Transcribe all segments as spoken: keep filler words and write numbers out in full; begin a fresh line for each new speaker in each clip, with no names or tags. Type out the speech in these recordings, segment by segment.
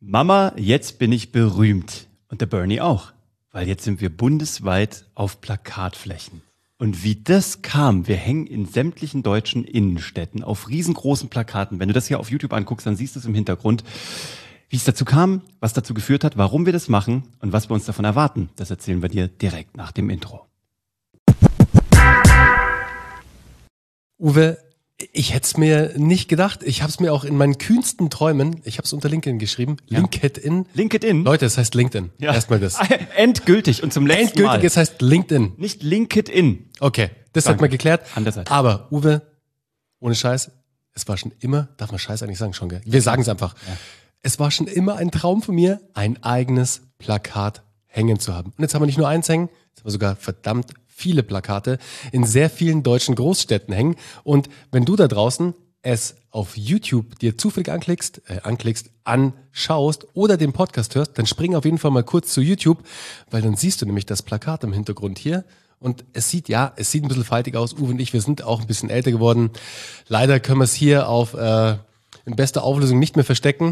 Mama, jetzt bin ich berühmt. Und der Bernie auch. Weil jetzt sind wir bundesweit auf Plakatflächen. Und wie das kam, wir hängen in sämtlichen deutschen Innenstädten auf riesengroßen Plakaten. Wenn du das hier auf YouTube anguckst, dann siehst du es im Hintergrund. Wie es dazu kam, was dazu geführt hat, warum wir das machen und was wir uns davon erwarten, das erzählen wir dir direkt nach dem Intro.
Uwe, ich hätte es mir nicht gedacht. Ich habe es mir auch in meinen kühnsten Träumen, ich habe es unter LinkedIn geschrieben, ja. LinkedIn.
LinkedIn?
Leute, es heißt LinkedIn.
Ja.
Erstmal das.
Endgültig und zum letzten
Endgültig,
Mal.
es heißt LinkedIn.
Nicht LinkedIn.
Okay, das
Danke.
hat man geklärt.
An der Seite.
Aber Uwe, ohne Scheiß, es war schon immer, darf man Scheiß eigentlich sagen schon, gell? Wir sagen es einfach. Ja. Es war schon immer ein Traum von mir, ein eigenes Plakat hängen zu haben. Und jetzt haben wir nicht nur eins hängen, jetzt haben wir sogar verdammt viele Plakate in sehr vielen deutschen Großstädten hängen. Und wenn du da draußen es auf YouTube dir zufällig anklickst, äh, anklickst, anschaust oder den Podcast hörst, dann spring auf jeden Fall mal kurz zu YouTube, weil dann siehst du nämlich das Plakat im Hintergrund hier. Und es sieht, ja, es sieht ein bisschen faltig aus. Uwe und ich, wir sind auch ein bisschen älter geworden. Leider können wir es hier auf äh, in bester Auflösung nicht mehr verstecken.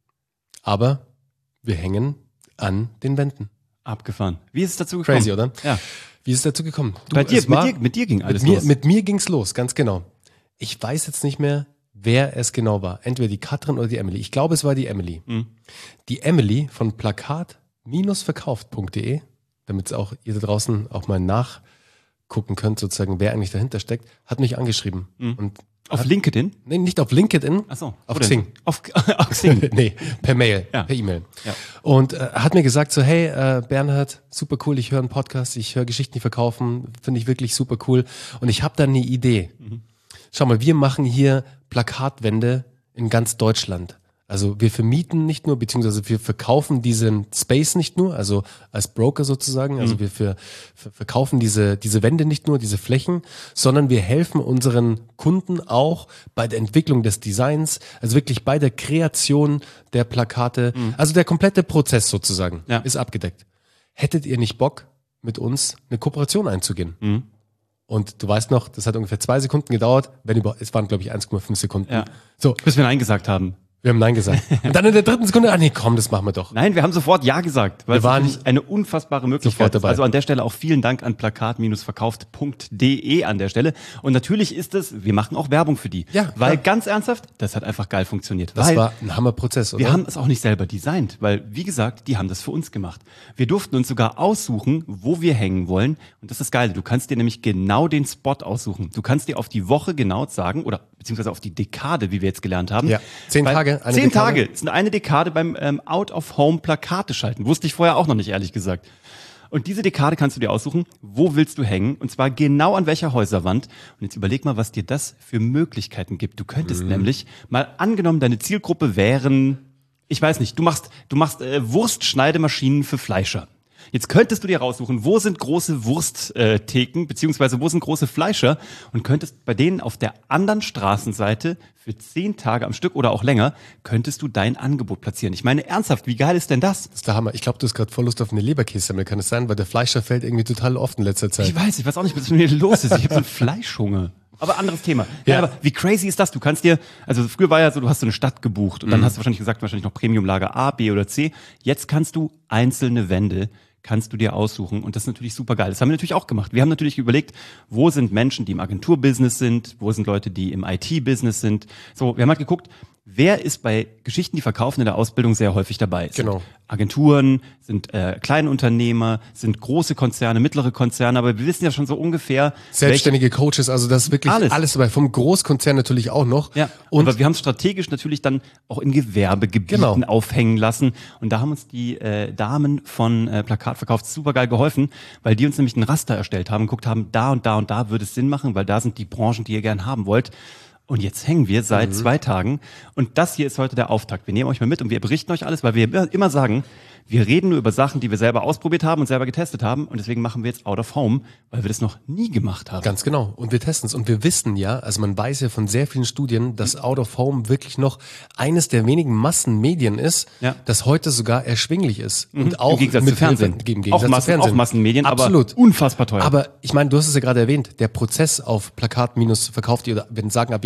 Aber wir hängen an den Wänden.
Abgefahren. Wie ist es dazu gekommen?
Crazy, oder?
Ja.
Wie ist es dazu gekommen? Du,
Bei dir,
es war,
mit dir, mit dir ging alles
mit mir,
los.
Mit mir ging's los, ganz genau. Ich weiß jetzt nicht mehr, wer es genau war. Entweder die Katrin oder die Emily. Ich glaube, es war die Emily. Mhm. Die Emily von plakat verkauft punkt de, damit auch ihr da draußen auch mal nachgucken könnt, sozusagen, wer eigentlich dahinter steckt, hat mich angeschrieben. Mhm. Und
auf
hat,
LinkedIn?
Nee, nicht auf LinkedIn.
Ach so.
Auf Xing.
Auf, auf Xing.
Nee, per Mail,
ja.
per E-Mail.
Ja.
Und äh, hat mir gesagt so, hey äh, Bernhard, super cool, ich höre einen Podcast, ich höre Geschichten, die verkaufen, finde ich wirklich super cool. Und ich habe da eine Idee. Mhm. Schau mal, wir machen hier Plakatwände in ganz Deutschland. Also wir vermieten nicht nur, beziehungsweise wir verkaufen diesen Space nicht nur, also als Broker sozusagen, also mhm. wir für, für, verkaufen diese, diese Wände nicht nur, diese Flächen, sondern wir helfen unseren Kunden auch bei der Entwicklung des Designs, also wirklich bei der Kreation der Plakate, mhm. also der komplette Prozess sozusagen ja. ist abgedeckt. Hättet ihr nicht Bock, mit uns eine Kooperation einzugehen? Mhm. Und du weißt noch, das hat ungefähr zwei Sekunden gedauert, wenn über, es waren glaube ich eins Komma fünf Sekunden.
Ja.
So.
Bis wir Nein gesagt haben.
Wir haben Nein gesagt. Und dann in der dritten Sekunde, ah nee, komm, das machen wir doch.
Nein, wir haben sofort Ja gesagt, weil
wir waren
es eine unfassbare Möglichkeit ist. Also an der Stelle auch vielen Dank an plakat verkauft punkt de an der Stelle. Und natürlich ist es, wir machen auch Werbung für die.
Ja.
Weil
ja.
ganz ernsthaft, das hat einfach geil funktioniert.
Das
weil
war ein Hammerprozess, oder?
Wir haben es auch nicht selber designt, weil, wie gesagt, die haben das für uns gemacht. Wir durften uns sogar aussuchen, wo wir hängen wollen. Und das ist geil. Du kannst dir nämlich genau den Spot aussuchen. Du kannst dir auf die Woche genau sagen, oder beziehungsweise auf die Dekade, wie wir jetzt gelernt haben.
Ja. Zehn
weil,
Tage, eine
Zehn
Dekade.
Tage. Das ist eine Dekade beim ähm, Out-of-Home-Plakate schalten. Wusste ich vorher auch noch nicht, ehrlich gesagt. Und diese Dekade kannst du dir aussuchen, wo willst du hängen, und zwar genau an welcher Häuserwand. Und jetzt überleg mal, was dir das für Möglichkeiten gibt. Du könntest mhm. nämlich, mal angenommen, deine Zielgruppe wären, ich weiß nicht, du machst, du machst äh, Wurstschneidemaschinen für Fleischer. Jetzt könntest du dir raussuchen, wo sind große Wursttheken, beziehungsweise wo sind große Fleischer, und könntest bei denen auf der anderen Straßenseite für zehn Tage am Stück oder auch länger, könntest du dein Angebot platzieren. Ich meine, ernsthaft, wie geil ist denn das?
Das ist der Hammer. Ich glaube, du hast gerade voll Lust auf eine Leberkässemmel, kann es sein? Weil der Fleischer fällt irgendwie total oft in letzter Zeit.
Ich weiß, ich weiß auch nicht, was mit mir los ist. Ich habe so einen Fleischhunger. Aber anderes Thema. Ja. ja, aber wie crazy ist das? Du kannst dir, also früher war ja so, du hast so eine Stadt gebucht und dann mhm. hast du wahrscheinlich gesagt, wahrscheinlich noch Premiumlager A, B oder C. Jetzt kannst du einzelne Wände kannst du dir aussuchen, und das ist natürlich super geil. Das haben wir natürlich auch gemacht. Wir haben natürlich überlegt, wo sind Menschen, die im Agenturbusiness sind, wo sind Leute, die im I T-Business sind. So, wir haben halt geguckt, wer ist bei Geschichten, die verkaufen, in der Ausbildung sehr häufig dabei?
Genau.
Sind Agenturen, sind äh, Kleinunternehmer, sind große Konzerne, mittlere Konzerne, aber wir wissen ja schon so ungefähr.
Selbstständige Coaches, also das ist wirklich alles, alles dabei, vom Großkonzern natürlich auch noch.
Ja, und aber wir haben es strategisch natürlich dann auch in Gewerbegebieten genau. aufhängen lassen, und da haben uns die äh, Damen von äh, Plakat verkauft super geil geholfen, weil die uns nämlich ein Raster erstellt haben, geguckt haben, da und da und da würde es Sinn machen, weil da sind die Branchen, die ihr gern haben wollt. Und jetzt hängen wir seit mhm. zwei Tagen, und das hier ist heute der Auftakt. Wir nehmen euch mal mit und wir berichten euch alles, weil wir immer sagen, wir reden nur über Sachen, die wir selber ausprobiert haben und selber getestet haben, und deswegen machen wir jetzt Out of Home, weil wir das noch nie gemacht haben.
Ganz genau. Und wir testen es. Und wir wissen ja, also man weiß ja von sehr vielen Studien, dass Out of Home wirklich noch eines der wenigen Massenmedien ist, ja. das heute sogar erschwinglich ist.
Mhm.
Und auch
im Gegensatz
mit
zu Fernsehen.
Im Gegensatz
auch, Massen,
zu Fernsehen.
auch Massenmedien,
Absolut.
Aber unfassbar teuer.
Aber ich meine, du hast es ja gerade erwähnt, der Prozess auf Plakat verkauft, oder wir sagen ab jetzt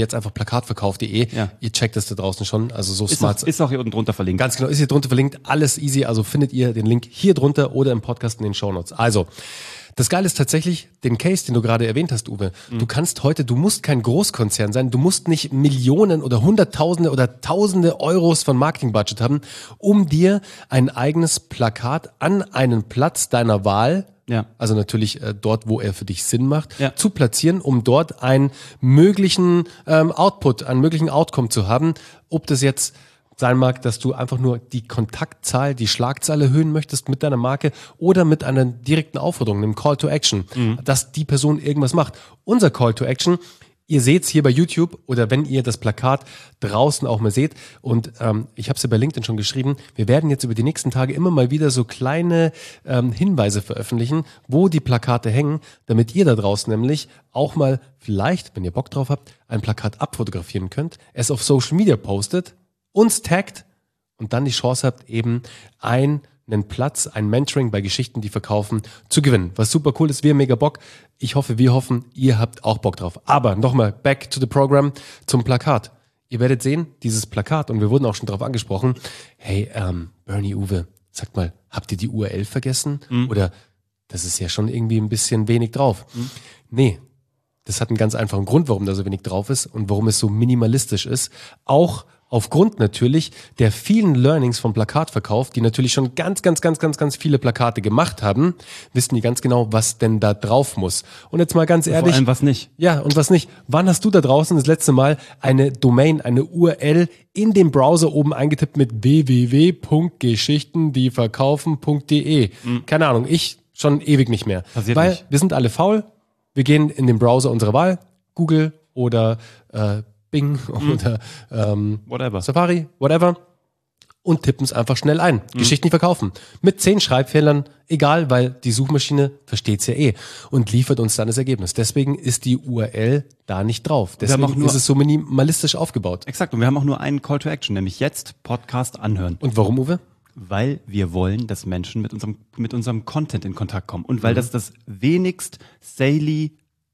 jetzt einfach plakatverkauf punkt de.
Ja.
Ihr checkt das da draußen schon, also so
Ist
smart.
auch, ist auch hier unten drunter verlinkt.
Ganz genau, ist hier drunter verlinkt, alles easy, also findet ihr den Link hier drunter oder im Podcast in den Shownotes. Also, das Geile ist tatsächlich, den Case, den du gerade erwähnt hast, Uwe, mhm. du kannst heute, du musst kein Großkonzern sein, du musst nicht Millionen oder Hunderttausende oder Tausende Euros von Marketingbudget haben, um dir ein eigenes Plakat an einen Platz deiner Wahl,
ja.
also natürlich äh, dort, wo er für dich Sinn macht,
ja.
zu platzieren, um dort einen möglichen ähm, Output, einen möglichen Outcome zu haben, ob das jetzt sein mag, dass du einfach nur die Kontaktzahl, die Schlagzahl erhöhen möchtest mit deiner Marke oder mit einer direkten Aufforderung, einem Call to Action, mhm. dass die Person irgendwas macht. Unser Call to Action, ihr seht es hier bei YouTube oder wenn ihr das Plakat draußen auch mal seht und ähm, ich habe es ja bei LinkedIn schon geschrieben, wir werden jetzt über die nächsten Tage immer mal wieder so kleine ähm, Hinweise veröffentlichen, wo die Plakate hängen, damit ihr da draußen nämlich auch mal vielleicht, wenn ihr Bock drauf habt, ein Plakat abfotografieren könnt, es auf Social Media postet, uns taggt und dann die Chance habt, eben einen Platz, ein Mentoring bei Geschichten, die verkaufen, zu gewinnen. Was super cool ist, wir haben mega Bock. Ich hoffe, wir hoffen, ihr habt auch Bock drauf. Aber nochmal, back to the program, zum Plakat. Ihr werdet sehen, dieses Plakat, und wir wurden auch schon darauf angesprochen, hey, ähm, Bernie, Uwe, sagt mal, habt ihr die U R L vergessen? Mhm. Oder das ist ja schon irgendwie ein bisschen wenig drauf. Mhm. Nee, das hat einen ganz einfachen Grund, warum da so wenig drauf ist und warum es so minimalistisch ist. Auch aufgrund natürlich der vielen Learnings vom Plakatverkauf, die natürlich schon ganz, ganz, ganz, ganz, ganz viele Plakate gemacht haben, wissen die ganz genau, was denn da drauf muss. Und jetzt mal ganz ehrlich.
Vor allem was nicht.
Ja, und was nicht. Wann hast du da draußen das letzte Mal eine Domain, eine U R L in dem Browser oben eingetippt mit w w w punkt geschichten die verkaufen punkt de? Mhm. Keine Ahnung, ich schon ewig nicht mehr.
Passiert
Weil
nicht.
Wir sind alle faul. Wir gehen in den Browser unserer Wahl, Google oder äh, Bing mhm. oder ähm,
whatever.
Safari, whatever, und tippen es einfach schnell ein. Mhm. Geschichten verkaufen. Mit zehn Schreibfehlern, egal, weil die Suchmaschine versteht es ja eh und liefert uns dann das Ergebnis. Deswegen ist die U R L da nicht drauf. Deswegen
auch nur,
ist es so minimalistisch aufgebaut.
Exakt, und wir haben auch nur einen Call to Action, nämlich jetzt Podcast anhören.
Und warum, Uwe?
Weil wir wollen, dass Menschen mit unserem, mit unserem Content in Kontakt kommen und weil mhm. das das wenigst saley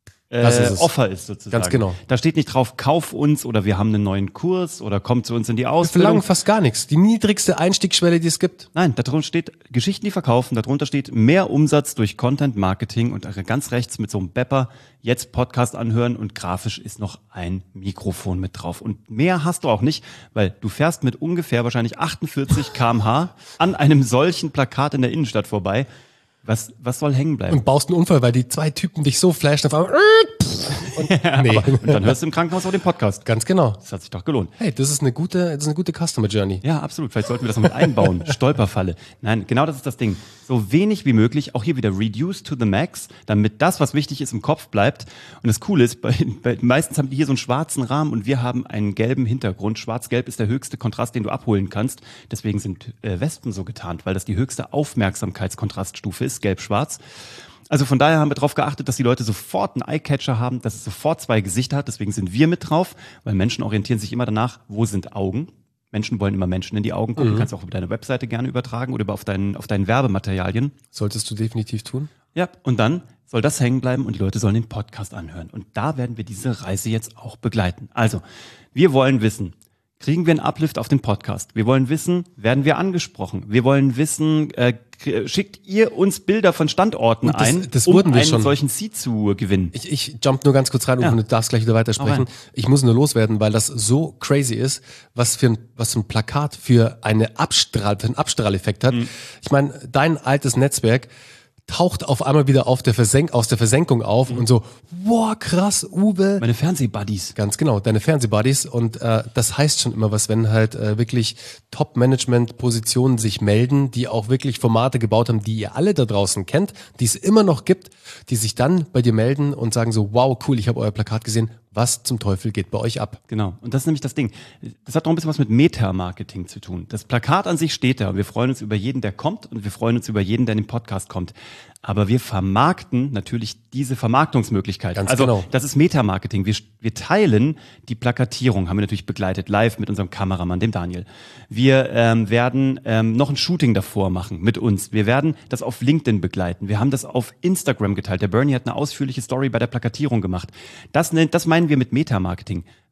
Äh, ist Offer ist sozusagen.
Ganz genau.
Da steht nicht drauf, kauf uns oder wir haben einen neuen Kurs oder komm zu uns in die Ausbildung.
Wir verlangen fast gar nichts. Die niedrigste Einstiegsschwelle, die es gibt.
Nein, da drunter steht Geschichten, die verkaufen. Darunter steht mehr Umsatz durch Content Marketing und ganz rechts mit so einem Bepper jetzt Podcast anhören und grafisch ist noch ein Mikrofon mit drauf. Und mehr hast du auch nicht, weil du fährst mit ungefähr wahrscheinlich achtundvierzig Kilometer pro Stunde an einem solchen Plakat in der Innenstadt vorbei. Was, was soll hängen bleiben?
Und baust einen Unfall, weil die zwei Typen dich so flashen auf einmal. Und,
ja, nee. aber, und dann hörst du im Krankenhaus auch den Podcast.
Ganz genau.
Das hat sich doch gelohnt.
Hey, das ist eine gute, das ist eine gute Customer Journey.
Ja, absolut. Vielleicht sollten wir das noch mit einbauen. Stolperfalle. Nein, genau das ist das Ding. So wenig wie möglich, auch hier wieder reduce to the max, damit das, was wichtig ist, im Kopf bleibt. Und das Coole ist, bei, bei, meistens haben die hier so einen schwarzen Rahmen und wir haben einen gelben Hintergrund. Schwarz-Gelb ist der höchste Kontrast, den du abholen kannst. Deswegen sind äh, Wespen so getarnt, weil das die höchste Aufmerksamkeitskontraststufe ist, gelb-schwarz. Also von daher haben wir darauf geachtet, dass die Leute sofort einen Eyecatcher haben, dass es sofort zwei Gesichter hat. Deswegen sind wir mit drauf, weil Menschen orientieren sich immer danach, wo sind Augen. Menschen wollen immer Menschen in die Augen gucken. Mhm. Du kannst auch über deine Webseite gerne übertragen oder auf deinen, auf deinen Werbematerialien.
Solltest du definitiv tun.
Ja, und dann soll das hängen bleiben und die Leute sollen den Podcast anhören. Und da werden wir diese Reise jetzt auch begleiten. Also, wir wollen wissen, kriegen wir einen Uplift auf den Podcast? Wir wollen wissen, werden wir angesprochen? Wir wollen wissen, äh, schickt ihr uns Bilder von Standorten
das,
ein,
das
um
wurden wir
einen
schon.
solchen Seed zu gewinnen?
Ich, ich jump nur ganz kurz rein, ja. und du darfst gleich wieder weitersprechen. Ich muss nur loswerden, weil das so crazy ist, was für ein, was für ein Plakat für, eine Abstrahl, für einen Abstrahleffekt hat. Mhm. Ich meine, dein altes Netzwerk taucht auf einmal wieder auf der Versenk- aus der Versenkung auf mhm. und so, wow, krass, Uwe.
Meine Fernsehbuddies.
Ganz genau, deine Fernsehbuddies. Und äh, das heißt schon immer was, wenn halt äh, wirklich Top-Management-Positionen sich melden, die auch wirklich Formate gebaut haben, die ihr alle da draußen kennt, die es immer noch gibt, die sich dann bei dir melden und sagen so, wow, cool, ich habe euer Plakat gesehen. Was zum Teufel geht bei euch ab?
Genau. Und das ist nämlich das Ding. Das hat noch ein bisschen was mit Meta-Marketing zu tun. Das Plakat an sich steht da und wir freuen uns über jeden, der kommt und wir freuen uns über jeden, der in den Podcast kommt. Aber wir vermarkten natürlich diese Vermarktungsmöglichkeit.
Ganz
also
genau.
Das ist Meta-Marketing. Wir, wir teilen die Plakatierung, haben wir natürlich begleitet, live mit unserem Kameramann, dem Daniel. Wir ähm, werden ähm, noch ein Shooting davor machen mit uns. Wir werden das auf LinkedIn begleiten. Wir haben das auf Instagram geteilt. Der Bernie hat eine ausführliche Story bei der Plakatierung gemacht. Das, nennt, das meinen wir mit Meta-Marketing.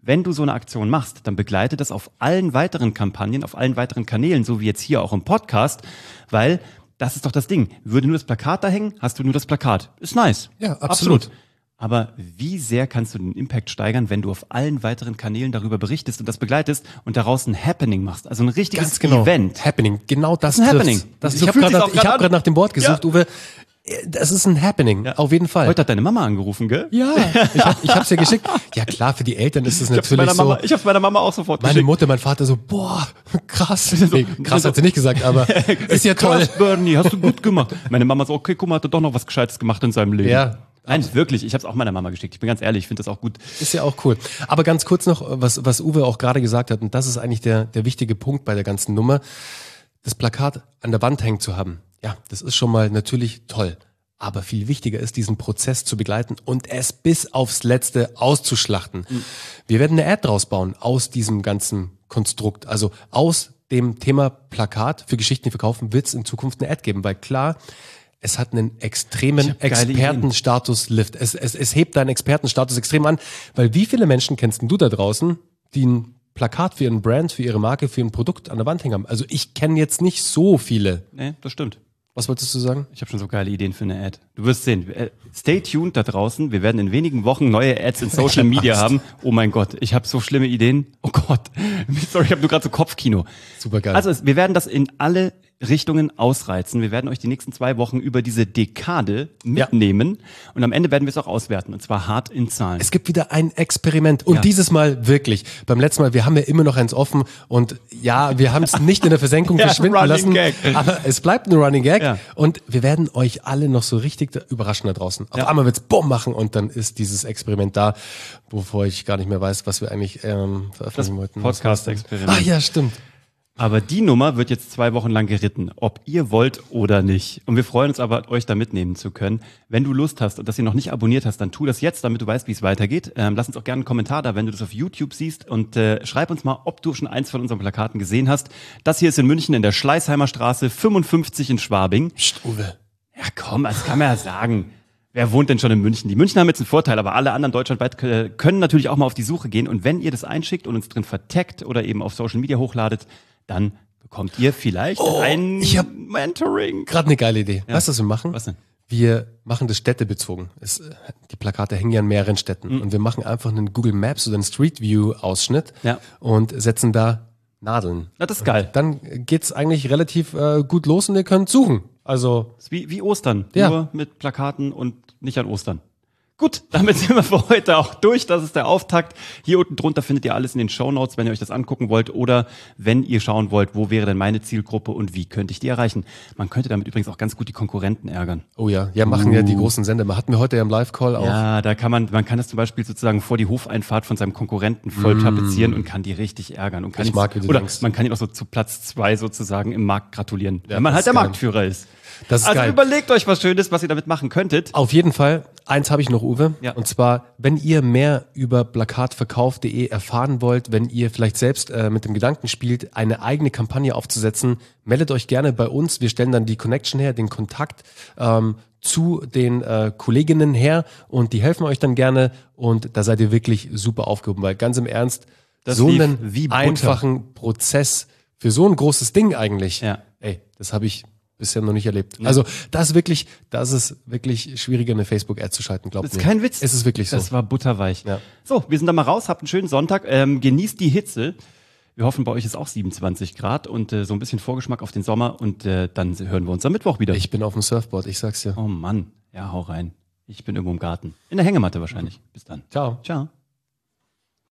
wenn du so eine Aktion machst, dann begleite das auf allen weiteren Kampagnen, auf allen weiteren Kanälen, so wie jetzt hier auch im Podcast, weil das ist doch das Ding. Würde nur das Plakat da hängen, hast du nur das Plakat. Ist nice.
Ja, absolut.
absolut. Aber wie sehr kannst du den Impact steigern, wenn du auf allen weiteren Kanälen darüber berichtest und das begleitest und daraus ein Happening machst? Also ein richtiges
Ganz genau.
Event.
Happening, genau das,
das ist ein
trifft's.
Happening.
Das,
So
ich habe
fühlt
gerade
sich's
nach,
auch
ich hab
grad
grad nach dem Wort gesucht,
Ja.
Uwe. Das ist ein Happening,
Ja.
auf jeden Fall.
Heute hat deine Mama angerufen, gell?
Ja, ich, hab, ich hab's ja geschickt. Ja klar, für die Eltern ist es
Ich hab's
natürlich
meiner
so.
Mama, ich hab's meiner Mama auch sofort
Meine
geschickt.
Mutter, mein Vater so, boah, krass. Nee, krass hat sie nicht gesagt, aber ist ja toll.
Krass, Bernie, hast du gut gemacht. Meine Mama so, okay, guck mal, hat er doch noch was Gescheites gemacht in seinem Leben.
Ja.
Nein, wirklich, ich hab's auch meiner Mama geschickt. Ich bin ganz ehrlich, ich finde das auch gut.
Ist ja auch cool. Aber ganz kurz noch, was, was Uwe auch gerade gesagt hat, und das ist eigentlich der, der wichtige Punkt bei der ganzen Nummer, das Plakat an der Wand hängen zu haben. Ja, das ist schon mal natürlich toll. Aber viel wichtiger ist, diesen Prozess zu begleiten und es bis aufs Letzte auszuschlachten. Mhm. Wir werden eine Ad draus bauen aus diesem ganzen Konstrukt. Also aus dem Thema Plakat für Geschichten, die verkaufen, wird es in Zukunft eine Ad geben. Weil klar, es hat einen extremen Expertenstatus-Lift. Es, es, es hebt deinen Expertenstatus extrem an. Weil wie viele Menschen kennst denn du da draußen, die ein Plakat für ihren Brand, für ihre Marke, für ein Produkt an der Wand hängen haben? Also ich kenne jetzt nicht so viele.
Nee, das stimmt.
Was wolltest du sagen?
Ich habe schon so geile Ideen für eine Ad. Du wirst sehen. Stay tuned da draußen. Wir werden in wenigen Wochen neue Ads in Social Media haben. Oh mein Gott, ich habe so schlimme Ideen. Oh Gott. Sorry, ich habe nur gerade so Kopfkino.
Super geil.
Also es, wir werden das in alle Richtungen ausreizen. Wir werden euch die nächsten zwei Wochen über diese Dekade mitnehmen. Ja. Und am Ende werden wir es auch auswerten. Und zwar hart in Zahlen.
Es gibt wieder ein Experiment. Und
Ja.
dieses Mal wirklich. Beim letzten Mal, wir haben ja immer noch eins offen. Und ja, wir haben es nicht in der Versenkung
Ja,
verschwinden
Running
lassen.
Gag.
Aber es bleibt ein Running Gag.
Ja.
Und wir werden euch alle noch so richtig da- überraschen da draußen. Auf
Ja.
einmal wird's Bumm machen und dann ist dieses Experiment da, wovor ich gar nicht mehr weiß, was wir eigentlich ähm, veröffentlichen wollten.
Podcast-Experiment.
Ah ja, stimmt.
Aber die Nummer wird jetzt zwei Wochen lang geritten, ob ihr wollt oder nicht. Und wir freuen uns aber, euch da mitnehmen zu können. Wenn du Lust hast und das ihr noch nicht abonniert hast, dann tu das jetzt, damit du weißt, wie es weitergeht. Ähm, lass uns auch gerne einen Kommentar da, wenn du das auf YouTube siehst. Und äh, schreib uns mal, ob du schon eins von unseren Plakaten gesehen hast. Das hier ist in München in der Schleißheimer Straße fünfundfünfzig in Schwabing.
Psst, Uwe.
Ja komm, das kann man ja sagen. Wer wohnt denn schon in München? Die Münchner haben jetzt einen Vorteil, aber alle anderen deutschlandweit äh, können natürlich auch mal auf die Suche gehen. Und wenn ihr das einschickt und uns drin vertaggt oder eben auf Social Media hochladet, dann bekommt ihr vielleicht
Oh,
ein
ich hab
Mentoring.
Gerade eine geile Idee.
Ja.
Weißt du, was wir machen?
Was denn?
Wir machen das städtebezogen. Es, äh, die Plakate hängen ja in mehreren Städten.
Mhm.
Und wir machen einfach einen Google Maps oder einen Street View Ausschnitt
Ja.
und setzen da Nadeln.
Na, das ist geil.
Dann geht's eigentlich relativ äh, gut los und ihr könnt suchen. Also,
Das ist wie, wie Ostern,
Ja.
nur mit Plakaten und nicht an Ostern. Gut, damit sind wir für heute auch durch. Das ist der Auftakt. Hier unten drunter findet ihr alles in den Shownotes, wenn ihr euch das angucken wollt oder wenn ihr schauen wollt, wo wäre denn meine Zielgruppe und wie könnte ich die erreichen. Man könnte damit übrigens auch ganz gut die Konkurrenten ärgern.
oh ja, ja, machen ja die großen Sender. Wir hatten wir heute ja im Live-Call auch.
Ja, da kann man, man kann das zum Beispiel sozusagen vor die Hofeinfahrt von seinem Konkurrenten voll tapezieren und kann die richtig ärgern. Und kann
Ich
ihn-
mag, wie du
oder
denkst.
man kann ihn auch so zu Platz zwei sozusagen im Markt gratulieren,
Ja,
wenn man
das
halt
ist
der
geil.
Marktführer ist.
Das ist
Also
geil.
überlegt euch was Schönes, was ihr damit machen könntet.
Auf jeden Fall, eins habe ich noch, Uwe.
Ja.
Und zwar, wenn ihr mehr über plakatverkauf punkt de erfahren wollt, wenn ihr vielleicht selbst äh, mit dem Gedanken spielt, eine eigene Kampagne aufzusetzen, meldet euch gerne bei uns. Wir stellen dann die Connection her, den Kontakt ähm, zu den äh, Kolleginnen her und die helfen euch dann gerne und da seid ihr wirklich super aufgehoben, weil ganz im Ernst,
Das
so
lief
einen
wie Butter.
einfachen Prozess für so ein großes Ding eigentlich,
Ja.
ey, das habe ich bisher noch nicht erlebt. Also das ist wirklich, das ist wirklich schwieriger, eine Facebook-Ad zu schalten, glaubt
Das
mir.
ist kein Witz.
Es ist wirklich so.
Das war butterweich.
Ja.
So, wir sind da mal raus. Habt einen schönen Sonntag. Ähm, genießt die Hitze. Wir hoffen, bei euch ist auch siebenundzwanzig Grad und äh, so ein bisschen Vorgeschmack auf den Sommer. Und äh, dann hören wir uns am Mittwoch wieder.
Ich bin auf dem Surfboard, ich sag's dir.
oh Mann. Ja, hau rein. Ich bin irgendwo im Garten. In der Hängematte wahrscheinlich. Bis dann.
Ciao.
Ciao.